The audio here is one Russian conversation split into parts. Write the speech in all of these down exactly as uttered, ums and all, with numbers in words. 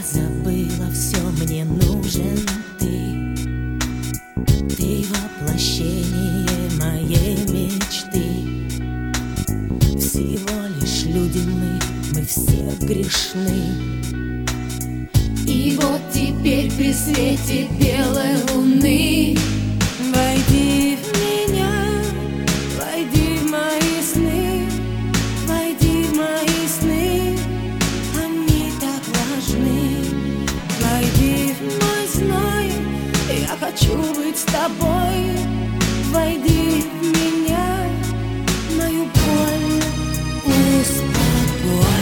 забыла все, мне нужен ты. Ты воплощение моей мечты. Всего лишь люди мы, мы все грешны. И вот теперь при свете белой луны войди в меня, войди в мои сны, войди в мои сны, они так важны. Войди в мой зной, я хочу быть с тобой. Войди в меня, мою боль успокой.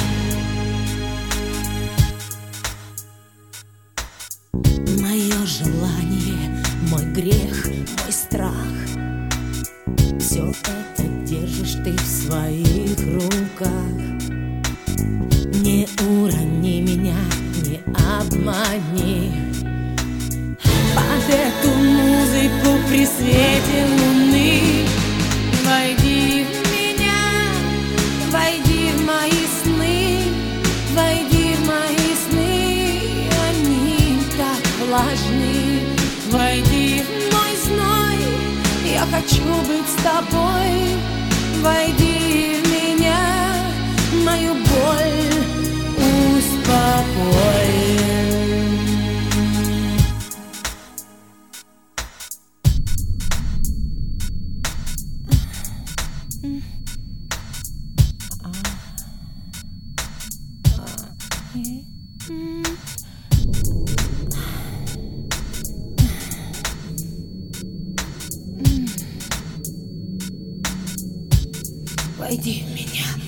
Мое желание, мой грех, мой страх, все это держишь ты в своих руках. Не урони меня, не обмани. Под эту музыку при свете луны войди в меня, войди в мои сны, войди в мои сны, они так важны. Войди в мой зной, я хочу быть с тобой. Войди в меня, мою боль успокой. Войди в меня.